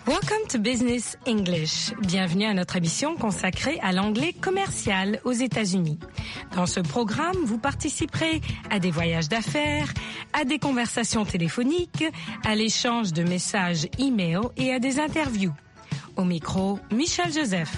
Welcome to Business English. Bienvenue à notre émission consacrée à l'anglais commercial aux États-Unis. Dans ce programme, vous participerez à des voyages d'affaires, à des conversations téléphoniques, à l'échange de messages e-mail et à des interviews. Au micro, Michel Joseph.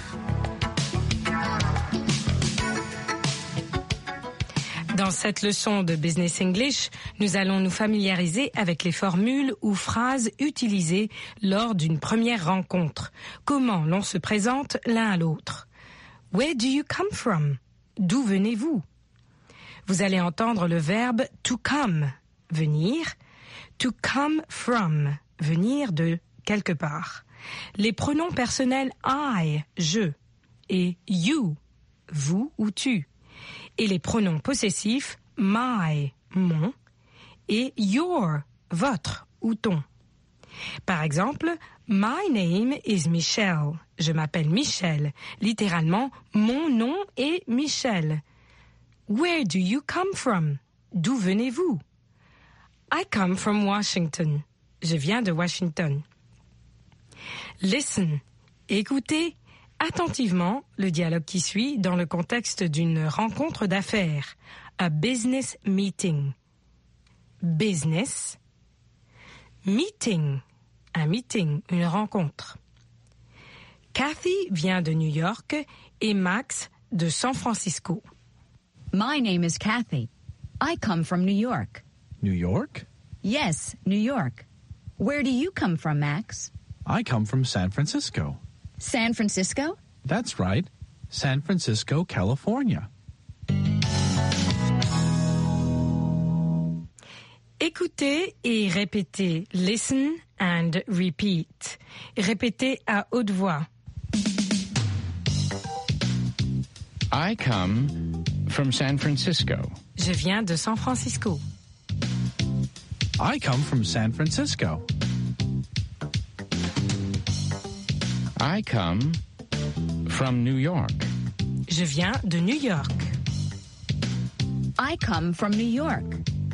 Dans cette leçon de Business English, nous allons nous familiariser avec les formules ou phrases utilisées lors d'une première rencontre. Comment l'on se présente l'un à l'autre. Where do you come from? D'où venez-vous? Vous allez entendre le verbe to come, venir, to come from, venir de quelque part. Les pronoms personnels I, je, et you, vous ou tu. Et les pronoms possessifs my, mon, et your, votre ou ton. Par exemple, my name is Michelle. Je m'appelle Michel. Littéralement, mon nom est Michel. Where do you come from? D'où venez-vous? I come from Washington. Je viens de Washington. Listen, écoutez attentivement le dialogue qui suit dans le contexte d'une rencontre d'affaires, a business meeting. Business, meeting, un meeting, une rencontre. Kathy vient de New York et Max de San Francisco. My name is Kathy. I come from New York. New York? Yes, New York. Where do you come from, Max? I come from San Francisco. San Francisco? That's right. San Francisco, California. Écoutez et répétez. Listen and repeat. Répétez à haute voix. I come from San Francisco. Je viens de San Francisco. I come from San Francisco. I come from New York. Je viens de New York. I come from New York.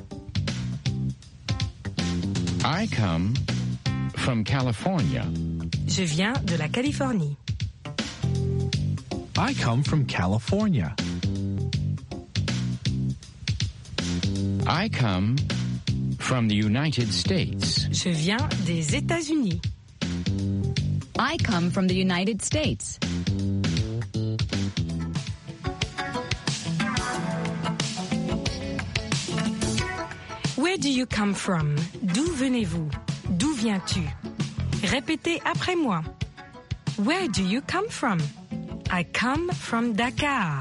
I come from California. Je viens de la Californie. I come from California. I come from the United States. Je viens des États-Unis. I come from the United States. Where do you come from? D'où venez-vous? D'où viens-tu? Répétez après moi. Where do you come from? I come from Dakar.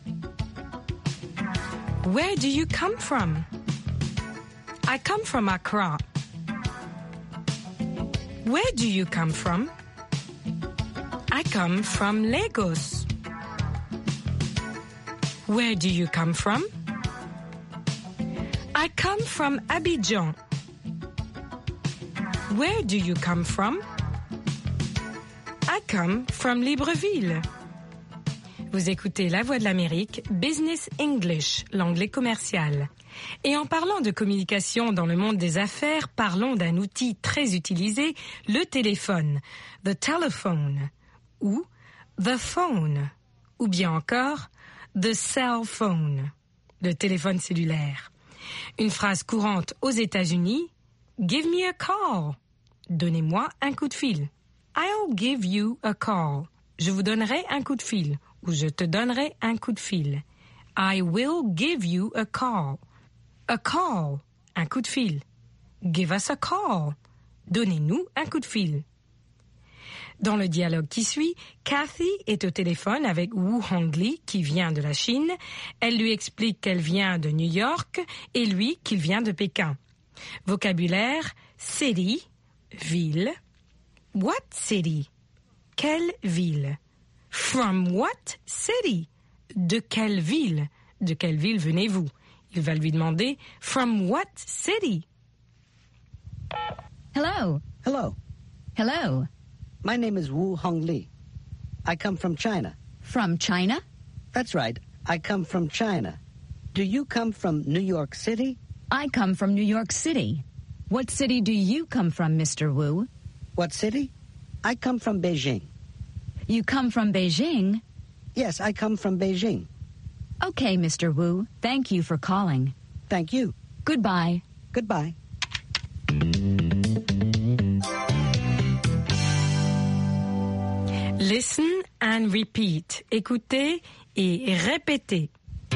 Where do you come from? I come from Accra. Where do you come from? I come from Lagos. Where do you come from? I come from Abidjan. Where do you come from? I come from Libreville. Vous écoutez La Voix de l'Amérique, Business English, l'anglais commercial. Et en parlant de communication dans le monde des affaires, parlons d'un outil très utilisé, le téléphone, the telephone, ou the phone, ou bien encore the cell phone, le téléphone cellulaire. Une phrase courante aux États-Unis, give me a call, donnez-moi un coup de fil. I'll give you a call, je vous donnerai un coup de fil, ou je te donnerai un coup de fil. I will give you a call. A call, un coup de fil. Give us a call, donnez-nous un coup de fil. Dans le dialogue qui suit, Kathy est au téléphone avec Woo Hong-lee qui vient de la Chine. Elle lui explique qu'elle vient de New York et lui qu'il vient de Pékin. Vocabulaire, city, ville. What city? Quelle ville? From what city? De quelle ville? De quelle ville venez-vous? Il va lui demander from what city? Hello. Hello. Hello. My name is Woo Hong-lee. I come from China. From China? That's right. I come from China. Do you come from New York City? I come from New York City. What city do you come from, Mr. Wu? What city? I come from Beijing. You come from Beijing? Yes, I come from Beijing. Okay, Mr. Wu. Thank you for calling. Thank you. Goodbye. Goodbye. Listen and repeat. Écoutez et répétez.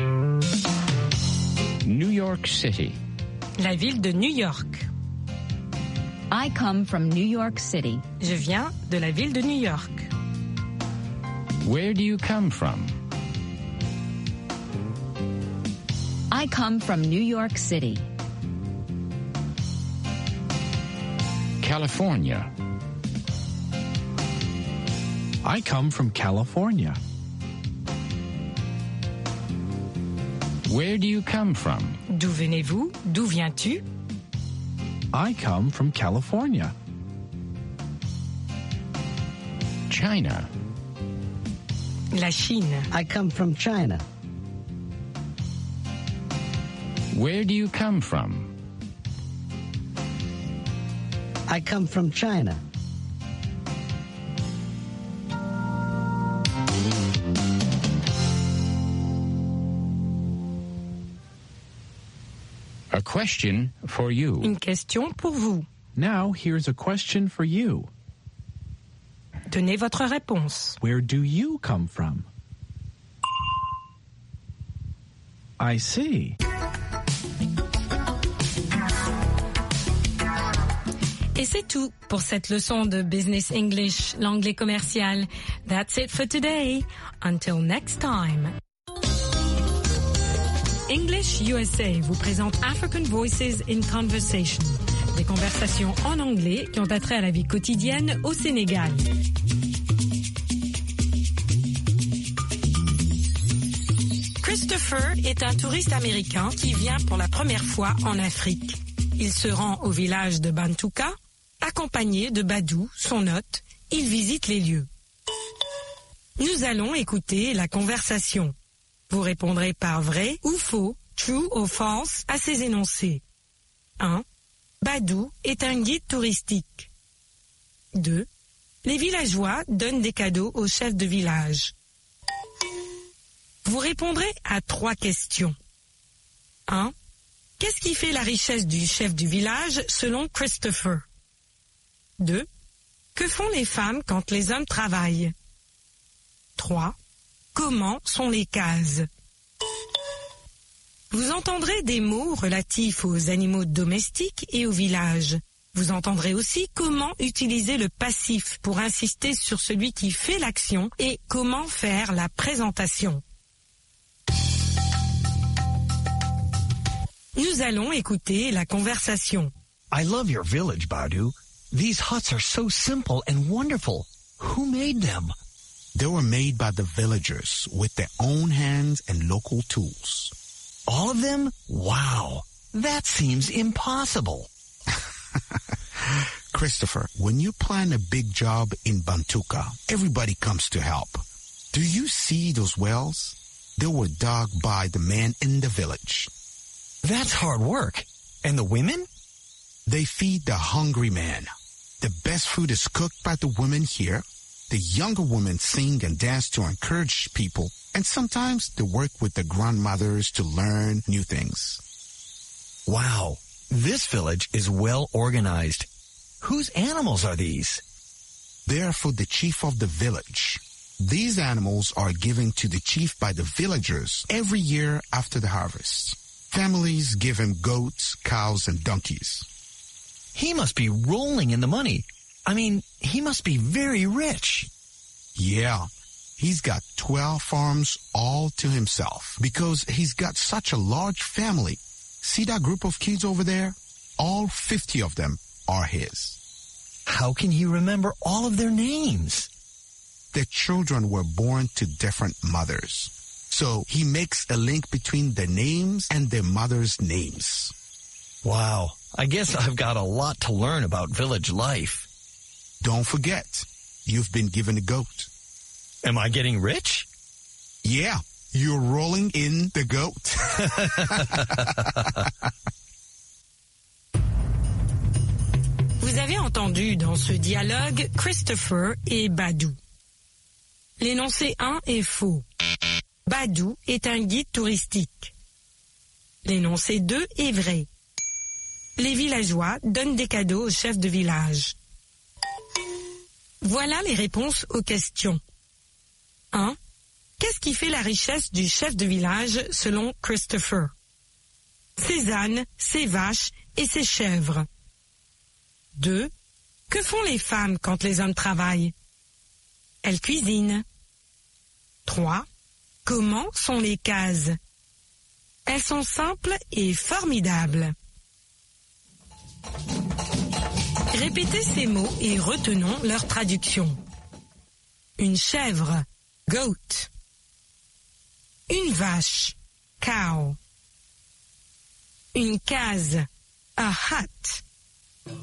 New York City. La ville de New York. I come from New York City. Je viens de la ville de New York. Where do you come from? I come from New York City. California. I come from California. Where do you come from? D'où venez-vous? D'où viens-tu? I come from California. China. La Chine. I come from China. Where do you come from? I come from China. A question for you. Une question pour vous. Now, here's a question for you. Donnez votre réponse. Where do you come from? I see. Et c'est tout pour cette leçon de Business English, l'anglais commercial. That's it for today. Until next time. English USA vous présente African Voices in Conversation. Des conversations en anglais qui ont attrait à la vie quotidienne au Sénégal. Christopher est un touriste américain qui vient pour la première fois en Afrique. Il se rend au village de Bantouka, accompagné de Badou, son hôte. Il visite les lieux. Nous allons écouter la conversation. Vous répondrez par vrai ou faux, true ou false, à ces énoncés. 1. Badou est un guide touristique. 2. Les villageois donnent des cadeaux au chef de village. Vous répondrez à 3 questions. 1. Qu'est-ce qui fait la richesse du chef du village selon Christopher? 2. Que font les femmes quand les hommes travaillent? 3. Comment sont les cases? Vous entendrez des mots relatifs aux animaux domestiques et au village. Vous entendrez aussi comment utiliser le passif pour insister sur celui qui fait l'action et comment faire la présentation. Nous allons écouter la conversation. I love your village, Badou. These huts are so simple and wonderful. Who made them? They were made by the villagers with their own hands and local tools. All of them? Wow. That seems impossible. Christopher, when you plan a big job in Bantouka, everybody comes to help. Do you see those wells? They were dug by the men in the village. That's hard work. And the women? They feed the hungry man. The best food is cooked by the women here. The younger women sing and dance to encourage people, and sometimes they work with the grandmothers to learn new things. Wow, this village is well organized. Whose animals are these? They are for the chief of the village. These animals are given to the chief by the villagers every year after the harvest. Families give him goats, cows, and donkeys. He must be rolling in the money. I mean, he must be very rich. Yeah, he's got 12 farms all to himself because he's got such a large family. See that group of kids over there? All 50 of them are his. How can he remember all of their names? Their children were born to different mothers. So he makes a link between their names and their mothers' names. Wow, I guess I've got a lot to learn about village life. Don't forget, you've been given a goat. Am I getting rich? Yeah, you're rolling in the goat. Vous Vous avez entendu dans ce dialogue Christopher et Badou. L'énoncé 1 est faux. Badou est un guide touristique. L'énoncé 2 est vrai. Les villageois donnent des cadeaux au chef de village. Voilà les réponses aux questions. 1. Qu'est-ce qui fait la richesse du chef de village selon Christopher? Ses ânes, ses vaches et ses chèvres. 2. Que font les femmes quand les hommes travaillent? Elles cuisinent. 3. Comment sont les cases? Elles sont simples et formidables. Répétez ces mots et retenons leur traduction. Une chèvre, goat. Une vache, cow. Une case, a hut.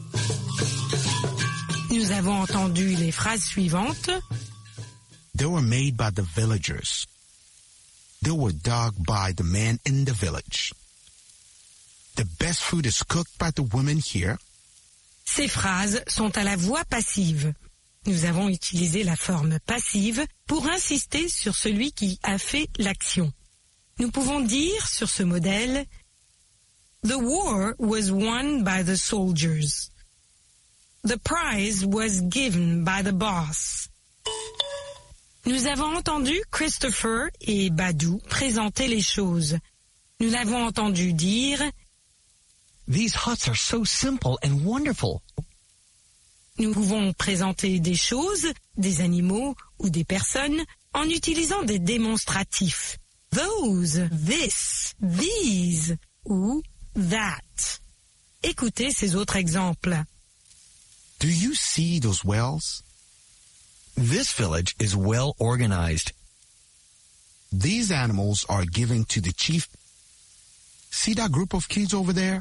Nous avons entendu les phrases suivantes. They were made by the villagers. They were dug by the men in the village. The best food is cooked by the women here. Ces phrases sont à la voix passive. Nous avons utilisé la forme passive pour insister sur celui qui a fait l'action. Nous pouvons dire sur ce modèle « The war was won by the soldiers. The prize was given by the boss. » Nous avons entendu Christopher et Badou présenter les choses. Nous l'avons entendu dire « These huts are so simple and wonderful. » Nous pouvons présenter des choses, des animaux ou des personnes en utilisant des démonstratifs. Those, this, these ou that. Écoutez ces autres exemples. Do you see those wells? This village is well organized. These animals are given to the chief. See that group of kids over there?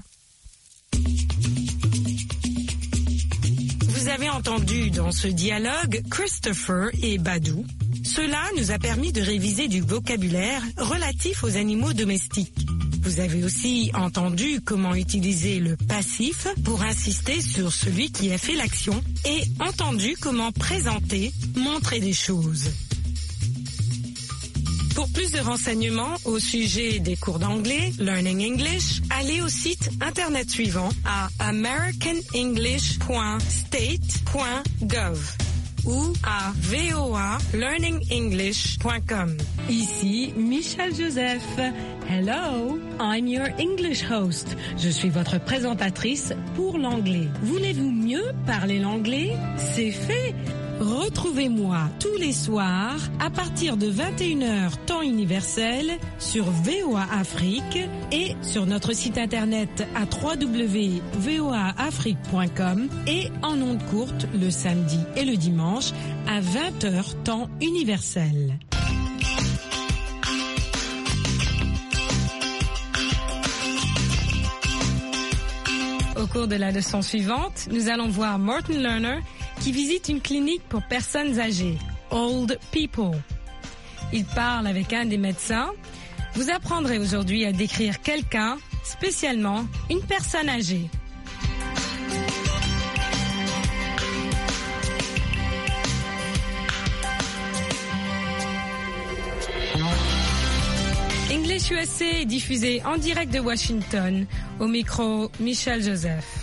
Vous avez entendu dans ce dialogue Christopher et Badou. Cela nous a permis de réviser du vocabulaire relatif aux animaux domestiques. Vous avez aussi entendu comment utiliser le passif pour insister sur celui qui a fait l'action et entendu comment présenter, montrer des choses. Pour plus de renseignements au sujet des cours d'anglais, Learning English, allez au site internet suivant à americanenglish.state.gov ou à voalearningenglish.com. Ici Michel Joseph. Hello, I'm your English host. Je suis votre présentatrice pour l'anglais. Voulez-vous mieux parler l'anglais? C'est fait. Retrouvez-moi tous les soirs à partir de 21h temps universel sur VOA Afrique et sur notre site internet à www.voaafrique.com et en ondes courtes le samedi et le dimanche à 20h temps universel. Au cours de la leçon suivante, nous allons voir Martin Lerner qui visite une clinique pour personnes âgées, Old People. Il parle avec un des médecins. Vous apprendrez aujourd'hui à décrire quelqu'un, spécialement une personne âgée. English USA est diffusé en direct de Washington. Au micro, Michel Joseph.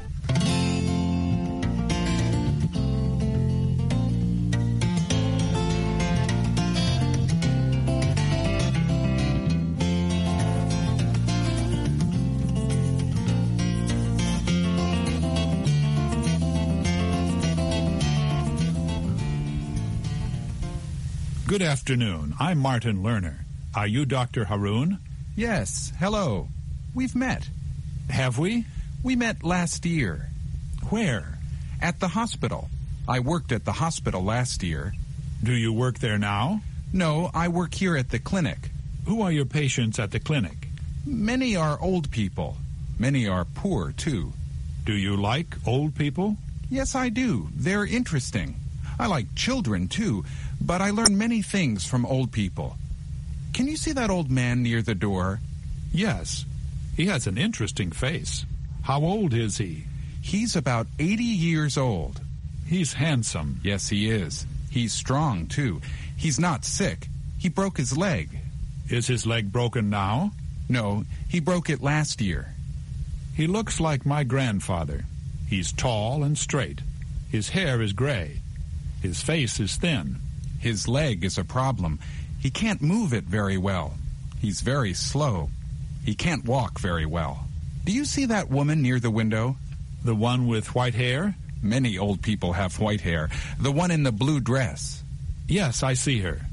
Good afternoon. I'm Martin Lerner. Are you Dr. Haroun? Yes, hello. We've met. Have we? We met last year. Where? At the hospital. I worked at the hospital last year. Do you work there now? No, I work here at the clinic. Who are your patients at the clinic? Many are old people. Many are poor, too. Do you like old people? Yes, I do. They're interesting. I like children, too, but I learn many things from old people. Can you see that old man near the door? Yes. He has an interesting face. How old is he? He's about 80 years old. He's handsome. Yes, he is. He's strong, too. He's not sick. He broke his leg. Is his leg broken now? No, he broke it last year. He looks like my grandfather. He's tall and straight. His hair is gray. His face is thin. His leg is a problem. He can't move it very well. He's very slow. He can't walk very well. Do you see that woman near the window? The one with white hair? Many old people have white hair. The one in the blue dress. Yes, I see her.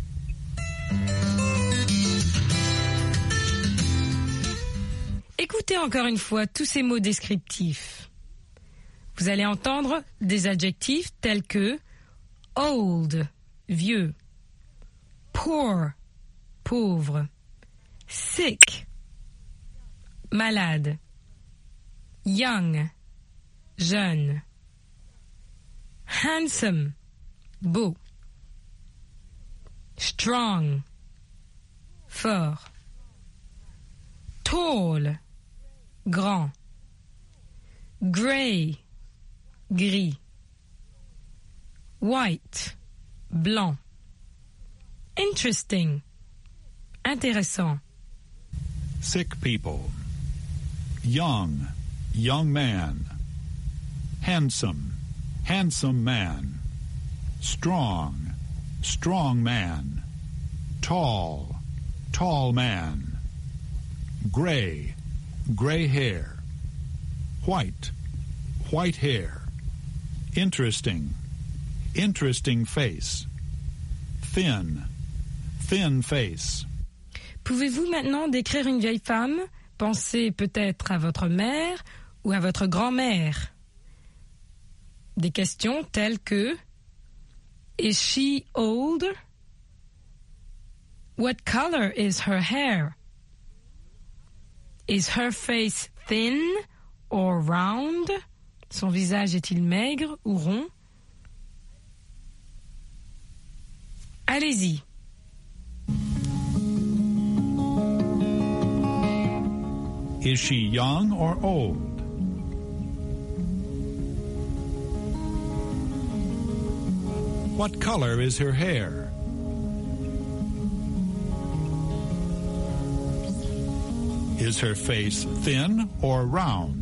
Écoutez encore une fois tous ces mots descriptifs. Vous allez entendre des adjectifs tels que old, vieux, poor, pauvre, sick, malade, young, jeune, handsome, beau, strong, fort, tall, grand, grey, gris, white, blanc, interesting, intéressant, Sick people. Young, young man. Handsome, handsome man. Strong, strong man. Tall, tall man. Gray, gray hair. White, white hair. Interesting, interesting face. Thin, thin face. Pouvez-vous maintenant décrire une vieille femme? Pensez peut-être à votre mère ou à votre grand-mère. Des questions telles que Is she old? What color is her hair? Is her face thin or round? Son visage est-il maigre ou rond? Allez-y. Is she young or old? What color is her hair? Is her face thin or round?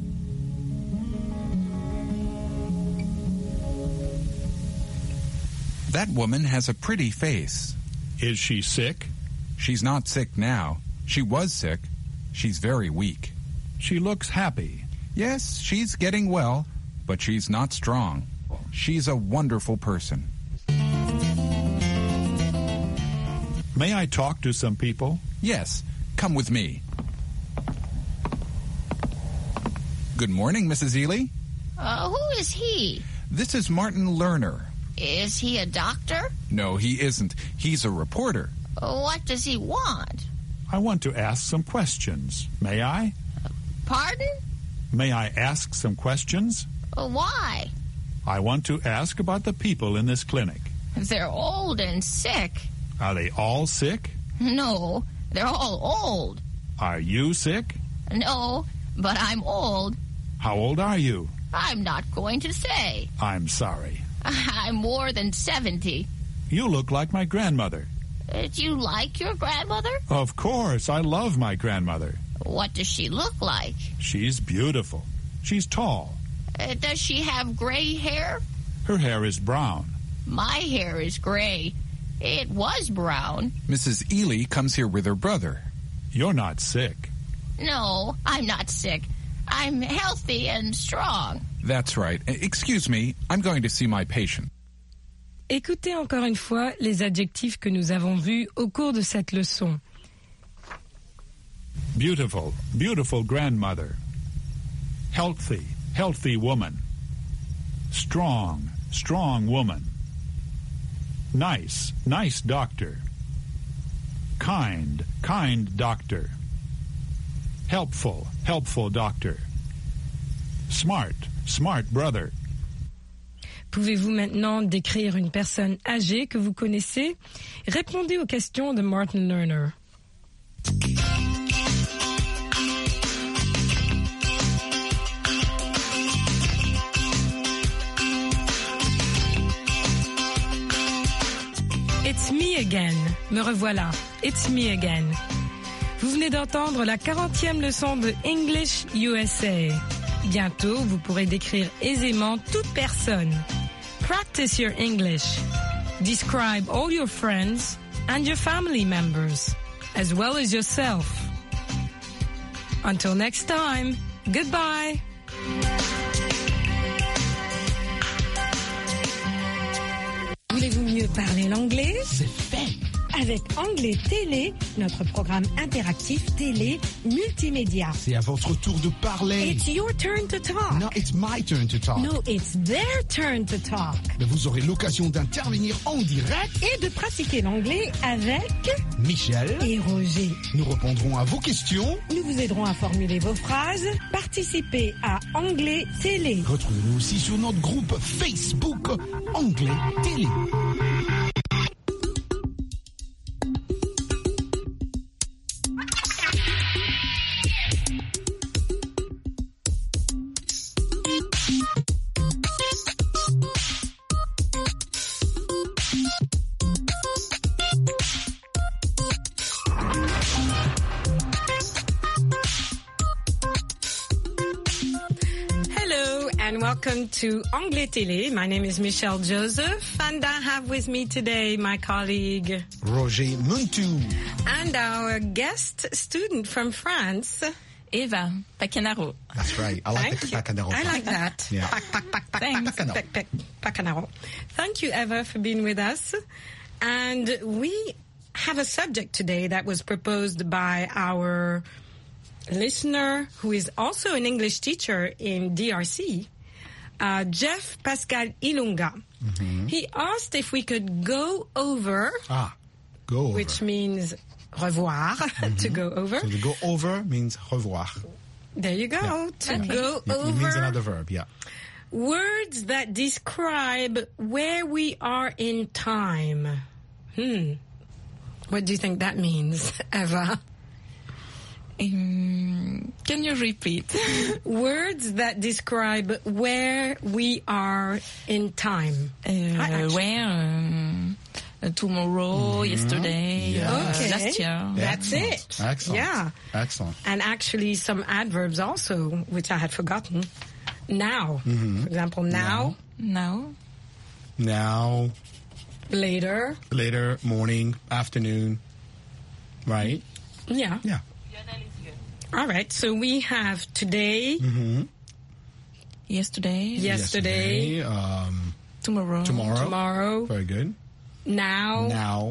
That woman has a pretty face. Is she sick? She's not sick now. She was sick. She's very weak. She looks happy. Yes, she's getting well, but she's not strong. She's a wonderful person. May I talk to some people? Yes, come with me. Good morning, Mrs. Ely. Who is he? This is Martin Lerner. Is he a doctor? No, he isn't. He's a reporter. What does he want? I want to ask some questions. May I? Pardon? May I ask some questions? Why? I want to ask about the people in this clinic. They're old and sick. Are they all sick? No, they're all old. Are you sick? No, but I'm old. How old are you? I'm not going to say. I'm sorry. I'm more than 70. You look like my grandmother. Do you like your grandmother? Of course, I love my grandmother. What does she look like? She's beautiful. She's tall. Does she have gray hair? Her hair is brown. My hair is gray. It was brown. Mrs. Ely comes here with her brother. You're not sick. No, I'm not sick. I'm healthy and strong. That's right. Excuse me, I'm going to see my patient. Écoutez encore une fois les adjectifs que nous avons vus au cours de cette leçon. Beautiful, beautiful grandmother. Healthy, healthy woman. Strong, strong woman. Nice, nice doctor. Kind, kind doctor. Helpful, helpful doctor. Smart, smart brother. Pouvez-vous maintenant décrire une personne âgée que vous connaissez? Répondez aux questions de Martin Lerner. It's me again. Me revoilà. It's me again. Vous venez d'entendre la 40e leçon de English USA. Bientôt, vous pourrez décrire aisément toute personne. Practice your English. Describe all your friends and your family members, as well as yourself. Until next time, goodbye. Voulez-vous mieux parler l'anglais? C'est fait. Avec Anglais Télé, notre programme interactif télé multimédia. C'est à votre tour de parler. It's your turn to talk. No, it's my turn to talk. No, it's their turn to talk. Mais vous aurez l'occasion d'intervenir en direct. Et de pratiquer l'anglais avec Michel et Roger. Nous répondrons à vos questions. Nous vous aiderons à formuler vos phrases. Participez à Anglais Télé. Retrouvez-nous aussi sur notre groupe Facebook Anglais Télé. Welcome to Anglais Télé. My name is Michelle Joseph, and I have with me today my colleague Roger Muntu and our guest student from France, Eva Pacanaro. That's right. I like the Pacanaro. I like that. Yeah. Pacanaro. Thank you, Eva, for being with us. And we have a subject today that was proposed by our listener, who is also an English teacher in DRC, Jeff Pascal Ilunga. Mm-hmm. He asked if we could go over. Go over. Which means revoir, to go over. So to go over means revoir. There you go. Yeah. To go over. It means another verb, yeah. Words that describe where we are in time. What do you think that means, Eva? Can you repeat? Words that describe where we are in time. Where? Tomorrow, yesterday, okay. Last year. That's it. Excellent. Yeah. Excellent. And actually some adverbs also, which I had forgotten. Now. For example, now. Now. Later. Later, morning, afternoon. Right? Yeah. Yeah. All right. So we have today. Yesterday. Tomorrow. Very good. Now.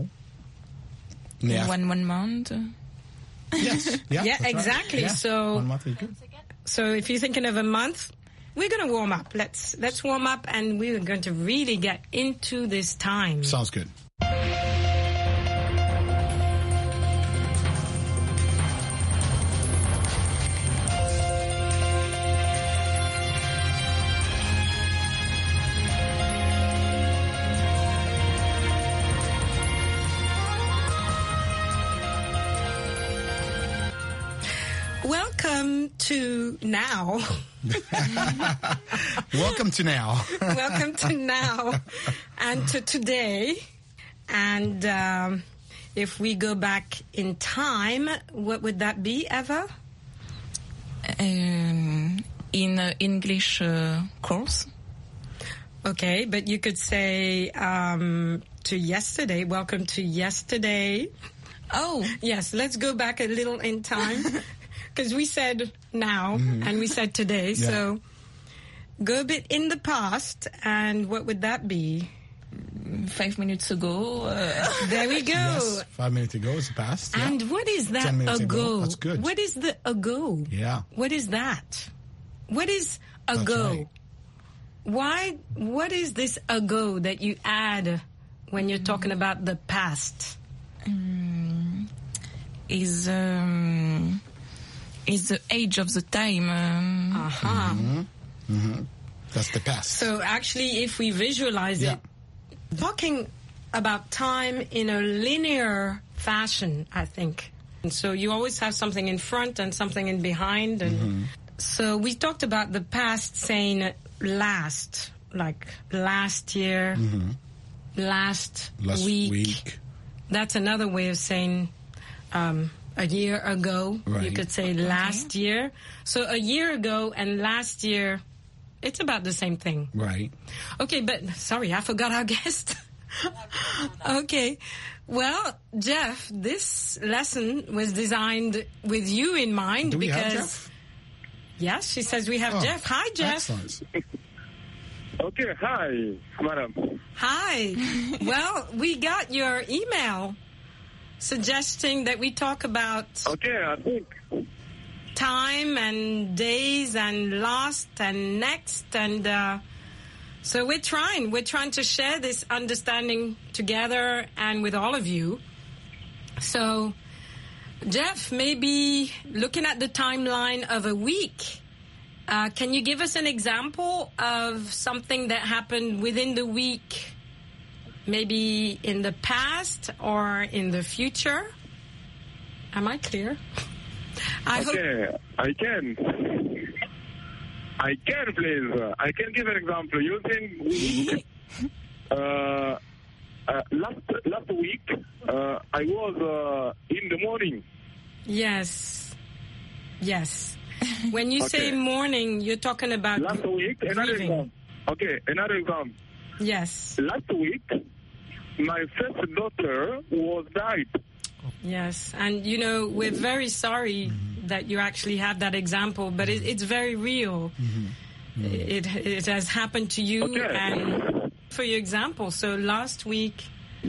1 month. Yes. Yeah. Yeah, exactly. Right. Yeah. So 1 month is good. So if you're thinking of a month, we're going to warm up. Let's warm up, and we're going to really get into this time. Sounds good. Welcome to now. Welcome to now. Welcome to now and to today. And if we go back in time, what would that be, Eva? In English course. Okay, but you could say to yesterday. Welcome to yesterday. Oh. Yes, let's go back a little in time. Because we said now and we said today. Yeah. So go a bit in the past, and what would that be? 5 minutes ago. There we go. Yes, 5 minutes ago is the past. Yeah. And what is that 10 minutes ago? That's good. What is the ago? Yeah. What is that? What is ago? Right. What is this ago that you add when you're talking about the past? Is the age of the time. That's the past. So actually, if we visualize it, talking about time in a linear fashion, I think. And so you always have something in front and something in behind. And so we talked about the past saying last, like last year, last Last week. week. That's another way of saying a year ago. You Right. could say last year. So a year ago and last year, it's about the same thing. Right. Okay, but sorry, I forgot our guest. Okay. Well, Jeff, this lesson was designed with you in mind Do we because... have Jeff? Yes, she says we have Oh, Jeff. Hi, Jeff. Excellent. Okay, hi, madam. Hi. Well, we got your email suggesting that we talk about Okay, I think. time and days and lost and next and so we're trying to share this understanding together and with all of you. So Jeff, maybe looking at the timeline of a week, can you give us an example of something that happened within the week, maybe in the past or in the future? Am I clear? Okay, I can, please. I can give an example using week. Last week, I was in the morning. Yes. When you say Okay. morning, you're talking about Last week, another grieving. example. Okay, another example. Yes. Last week, my first daughter was died. Yes. And, you know, we're very sorry that you actually have that example, but it's very real. It has happened to you Okay. and for your example. So last week,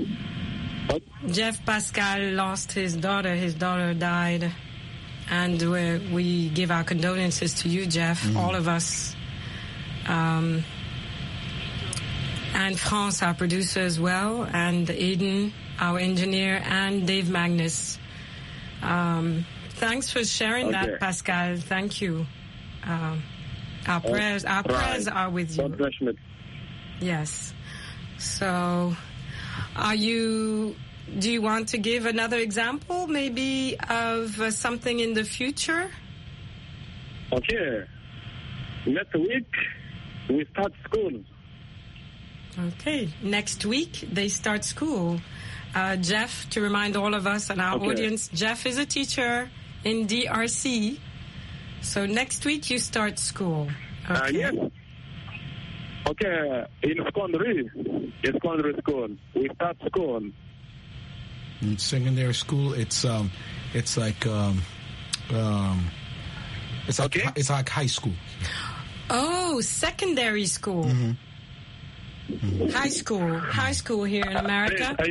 Jeff Pascal lost his daughter. His daughter died. And we give our condolences to you, Jeff, all of us. And France, our producer as well, and Aiden, our engineer, and Dave Magnus. Thanks for sharing that, Pascal. Thank you. Our prayers are with you. Yes. So, do you want to give another example, maybe, of something in the future? Okay. Next week, we start school. Okay. Next week, they start school. Jeff, to remind all of us and our audience, Jeff is a teacher in DRC. So next week, you start school. Okay. Yes. Okay, in secondary school, we start school. In secondary school, it's like high school. Oh, secondary school. High school here in America. I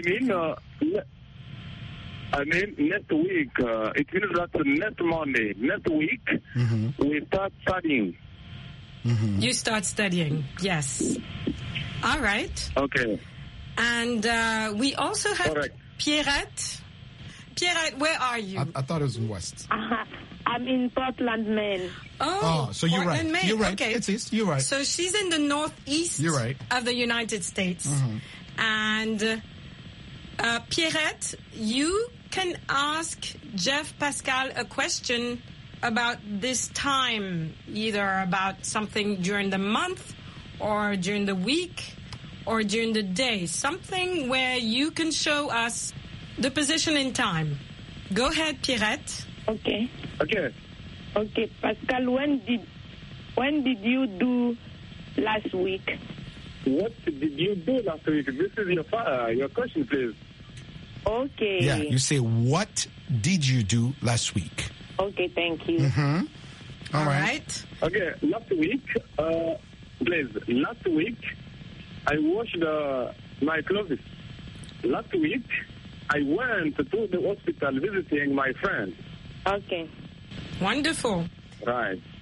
mean, next week, it means that next Monday, next week, we start studying. You start studying, yes. All right. Okay. And we also have Pierrette. Pierrette, where are you? I thought it was in West. I'm in Portland, Maine. Oh, so you're Portland, right. Maine. You're right. Okay. It's East. You're right. So she's in the northeast You're right. of the United States. And Pierrette, you can ask Jeff Pascal a question about this time, either about something during the month or during the week or during the day, something where you can show us the position in time. Go ahead, Pierrette. Okay. Okay. Okay, Pascal, when did you do last week? What did you do last week? This is your question, please. Okay. Yeah, you say, what did you do last week? Okay, thank you. All right. Okay, last week, please, last week, I washed my clothes. Last week, I went to the hospital visiting my friend. Okay. Wonderful. Right.